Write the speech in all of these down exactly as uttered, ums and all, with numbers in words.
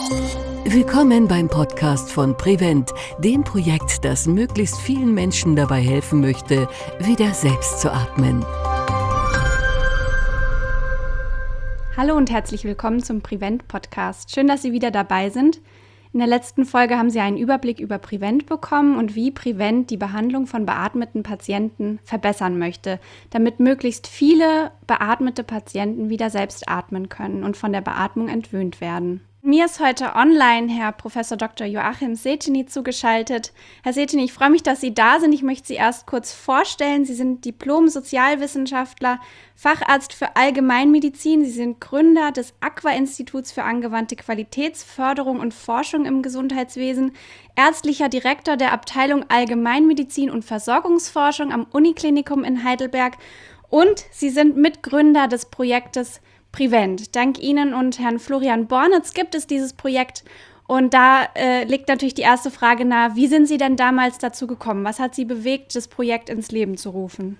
Willkommen beim Podcast von Prevent, dem Projekt, das möglichst vielen Menschen dabei helfen möchte, wieder selbst zu atmen. Hallo und herzlich willkommen zum Prevent-Podcast. Schön, dass Sie wieder dabei sind. In der letzten Folge haben Sie einen Überblick über Prevent bekommen und wie Prevent die Behandlung von beatmeten Patienten verbessern möchte, damit möglichst viele beatmete Patienten wieder selbst atmen können und von der Beatmung entwöhnt werden. Mir ist heute online Herr Professor Doktor Joachim Seteny zugeschaltet. Herr Seteny, ich freue mich, dass Sie da sind. Ich möchte Sie erst kurz vorstellen. Sie sind Diplom-Sozialwissenschaftler, Facharzt für Allgemeinmedizin. Sie sind Gründer des AQUA-Instituts für angewandte Qualitätsförderung und Forschung im Gesundheitswesen, ärztlicher Direktor der Abteilung Allgemeinmedizin und Versorgungsforschung am Uniklinikum in Heidelberg und Sie sind Mitgründer des Projektes Prevent. Dank Ihnen und Herrn Florian Bornitz gibt es dieses Projekt und da äh, liegt natürlich die erste Frage nahe, wie sind Sie denn damals dazu gekommen? Was hat Sie bewegt, das Projekt ins Leben zu rufen?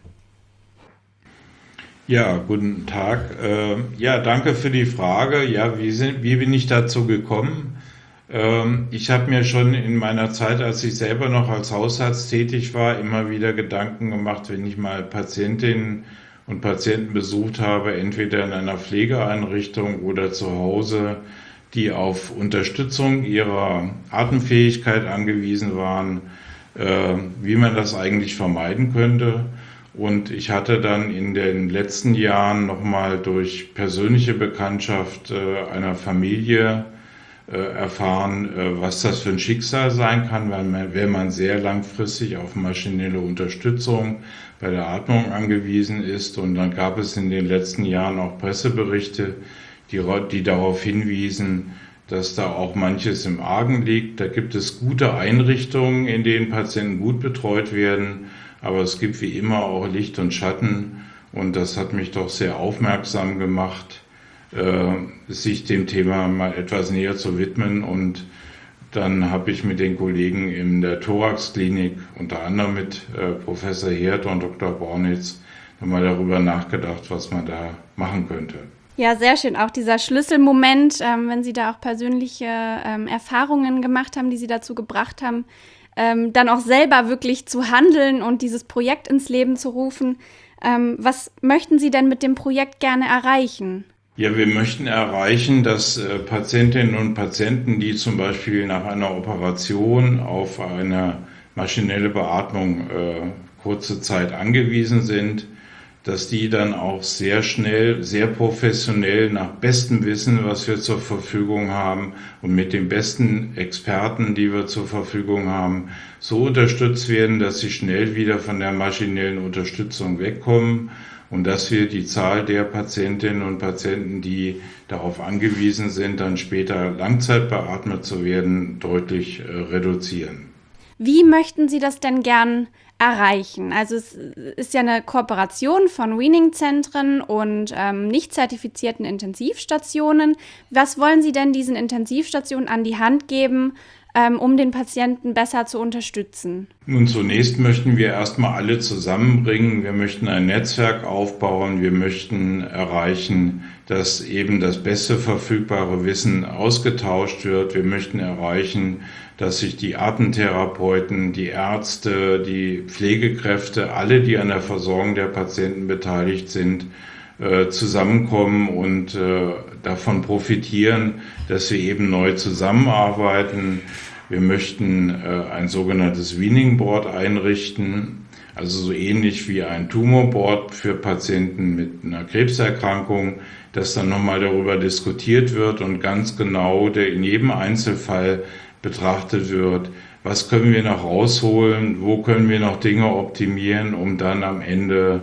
Ja, guten Tag. Äh, ja, danke für die Frage. Ja, wie, sind, wie bin ich dazu gekommen? Ähm, ich habe mir schon in meiner Zeit, als ich selber noch als Hausarzt tätig war, immer wieder Gedanken gemacht, wenn ich mal Patientinnen und Patienten besucht habe, entweder in einer Pflegeeinrichtung oder zu Hause, die auf Unterstützung ihrer Atemfähigkeit angewiesen waren, äh, wie man das eigentlich vermeiden könnte. Und ich hatte dann in den letzten Jahren nochmal durch persönliche Bekanntschaft äh, einer Familie äh, erfahren, äh, was das für ein Schicksal sein kann, weil man, wenn man sehr langfristig auf maschinelle Unterstützung bei der Atmung angewiesen ist. Und dann gab es in den letzten Jahren auch Presseberichte, die, die darauf hinwiesen, dass da auch manches im Argen liegt. Da gibt es gute Einrichtungen, in denen Patienten gut betreut werden, aber es gibt wie immer auch Licht und Schatten. Und das hat mich doch sehr aufmerksam gemacht, äh, sich dem Thema mal etwas näher zu widmen. Und dann habe ich mit den Kollegen in der Thorax-Klinik, unter anderem mit äh, Professor Herd und Doktor Bornitz, nochmal darüber nachgedacht, was man da machen könnte. Ja, sehr schön. Auch dieser Schlüsselmoment, ähm, wenn Sie da auch persönliche ähm, Erfahrungen gemacht haben, die Sie dazu gebracht haben, ähm, dann auch selber wirklich zu handeln und dieses Projekt ins Leben zu rufen. Ähm, was möchten Sie denn mit dem Projekt gerne erreichen? Ja, wir möchten erreichen, dass äh, Patientinnen und Patienten, die zum Beispiel nach einer Operation auf eine maschinelle Beatmung äh, kurze Zeit angewiesen sind, dass die dann auch sehr schnell, sehr professionell nach bestem Wissen, was wir zur Verfügung haben und mit den besten Experten, die wir zur Verfügung haben, so unterstützt werden, dass sie schnell wieder von der maschinellen Unterstützung wegkommen. Und dass wir die Zahl der Patientinnen und Patienten, die darauf angewiesen sind, dann später langzeitbeatmet zu werden, deutlich äh, reduzieren. Wie möchten Sie das denn gern erreichen? Also es ist ja eine Kooperation von Weaning-Zentren und ähm, nicht zertifizierten Intensivstationen. Was wollen Sie denn diesen Intensivstationen an die Hand geben, ähm, um den Patienten besser zu unterstützen? Nun, zunächst möchten wir erstmal alle zusammenbringen. Wir möchten ein Netzwerk aufbauen. Wir möchten erreichen, dass eben das beste verfügbare Wissen ausgetauscht wird. Wir möchten erreichen, dass sich die Atemtherapeuten, die Ärzte, die Pflegekräfte, alle, die an der Versorgung der Patienten beteiligt sind, zusammenkommen und äh, davon profitieren, dass wir eben neu zusammenarbeiten. Wir möchten äh, ein sogenanntes Weaning Board einrichten, also so ähnlich wie ein Tumorboard für Patienten mit einer Krebserkrankung, dass dann nochmal darüber diskutiert wird und ganz genau der in jedem Einzelfall betrachtet wird, was können wir noch rausholen, wo können wir noch Dinge optimieren, um dann am Ende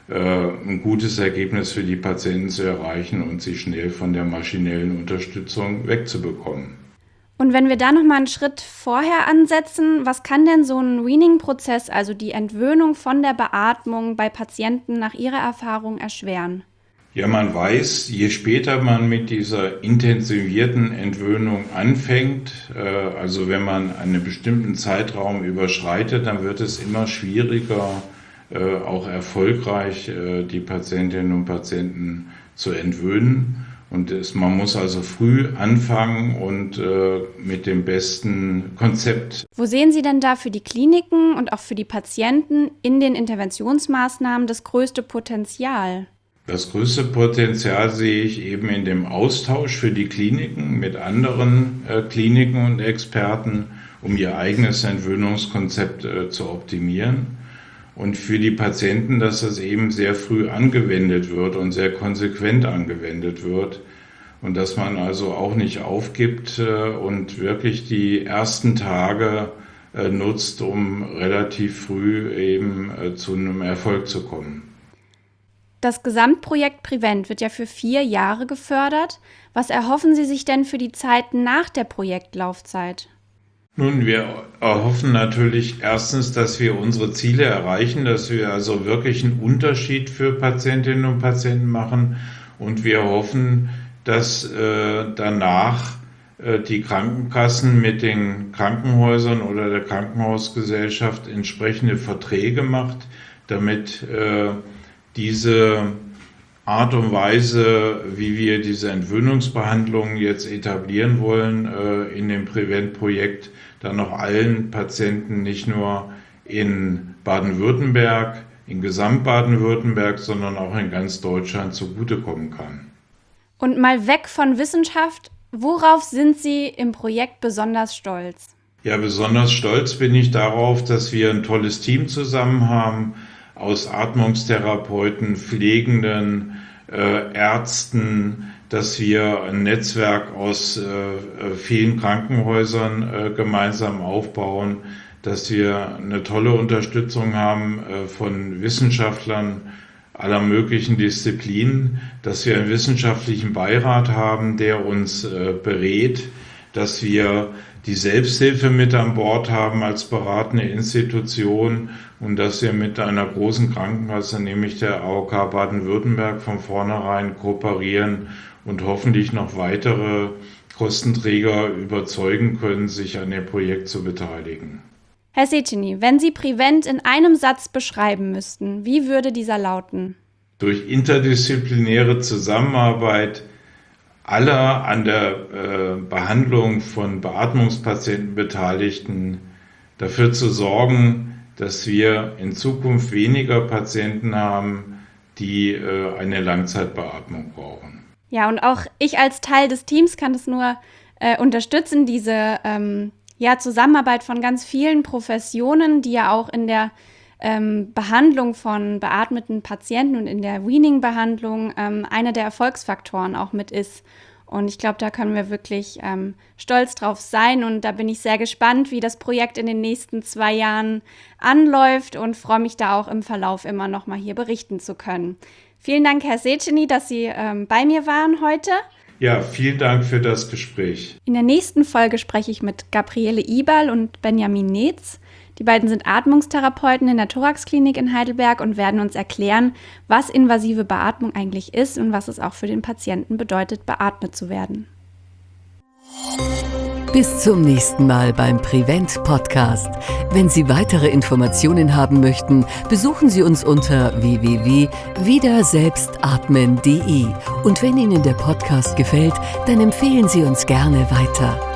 ein gutes Ergebnis für die Patienten zu erreichen und sie schnell von der maschinellen Unterstützung wegzubekommen. Und wenn wir da noch mal einen Schritt vorher ansetzen, was kann denn so ein Weaning-Prozess, also die Entwöhnung von der Beatmung bei Patienten nach Ihrer Erfahrung erschweren? Ja, man weiß, je später man mit dieser intensivierten Entwöhnung anfängt, also wenn man einen bestimmten Zeitraum überschreitet, dann wird es immer schwieriger, auch erfolgreich die Patientinnen und Patienten zu entwöhnen. Und es, man muss also früh anfangen und äh, mit dem besten Konzept. Wo sehen Sie denn da für die Kliniken und auch für die Patienten in den Interventionsmaßnahmen das größte Potenzial? Das größte Potenzial sehe ich eben in dem Austausch für die Kliniken mit anderen äh, Kliniken und Experten, um ihr eigenes Entwöhnungskonzept äh, zu optimieren. Und für die Patienten, dass das eben sehr früh angewendet wird und sehr konsequent angewendet wird. Und dass man also auch nicht aufgibt äh, und wirklich die ersten Tage äh, nutzt, um relativ früh eben äh, zu einem Erfolg zu kommen. Das Gesamtprojekt Prevent wird ja für vier Jahre gefördert. Was erhoffen Sie sich denn für die Zeit nach der Projektlaufzeit? Nun, wir erhoffen natürlich erstens, dass wir unsere Ziele erreichen, dass wir also wirklich einen Unterschied für Patientinnen und Patienten machen. Und wir hoffen, dass äh, danach äh, die Krankenkassen mit den Krankenhäusern oder der Krankenhausgesellschaft entsprechende Verträge macht, damit äh, diese Art und Weise, wie wir diese Entwöhnungsbehandlungen jetzt etablieren wollen äh, in dem Prevent-Projekt, dann noch allen Patienten nicht nur in Baden-Württemberg, in Gesamt-Baden-Württemberg, sondern auch in ganz Deutschland zugutekommen kann. Und mal weg von Wissenschaft, worauf sind Sie im Projekt besonders stolz? Ja, besonders stolz bin ich darauf, dass wir ein tolles Team zusammen haben, aus Atmungstherapeuten, Pflegenden, äh, Ärzten, dass wir ein Netzwerk aus äh, vielen Krankenhäusern äh, gemeinsam aufbauen, dass wir eine tolle Unterstützung haben äh, von Wissenschaftlern aller möglichen Disziplinen, dass wir einen wissenschaftlichen Beirat haben, der uns äh, berät, dass wir die Selbsthilfe mit an Bord haben als beratende Institution und dass wir mit einer großen Krankenkasse, nämlich der A O K Baden-Württemberg, von vornherein kooperieren und hoffentlich noch weitere Kostenträger überzeugen können, sich an dem Projekt zu beteiligen. Herr Seceni, wenn Sie Prevent in einem Satz beschreiben müssten, wie würde dieser lauten? Durch interdisziplinäre Zusammenarbeit aller an der äh, Behandlung von Beatmungspatienten Beteiligten dafür zu sorgen, dass wir in Zukunft weniger Patienten haben, die äh, eine Langzeitbeatmung brauchen. Ja, und auch ich als Teil des Teams kann das nur äh, unterstützen, diese ähm, ja, Zusammenarbeit von ganz vielen Professionen, die ja auch in der ähm, Behandlung von beatmeten Patienten und in der Weaning-Behandlung ähm, einer der Erfolgsfaktoren auch mit ist. Und ich glaube, da können wir wirklich ähm, stolz drauf sein. Und da bin ich sehr gespannt, wie das Projekt in den nächsten zwei Jahren anläuft und freue mich da auch im Verlauf immer noch mal hier berichten zu können. Vielen Dank, Herr Seceni, dass Sie ähm, bei mir waren heute. Ja, vielen Dank für das Gespräch. In der nächsten Folge spreche ich mit Gabriele Iberl und Benjamin Netz. Die beiden sind Atmungstherapeuten in der Thoraxklinik in Heidelberg und werden uns erklären, was invasive Beatmung eigentlich ist und was es auch für den Patienten bedeutet, beatmet zu werden. Bis zum nächsten Mal beim Prevent Podcast. Wenn Sie weitere Informationen haben möchten, besuchen Sie uns unter w w w punkt wiederselbstatmen punkt d e. Und wenn Ihnen der Podcast gefällt, dann empfehlen Sie uns gerne weiter.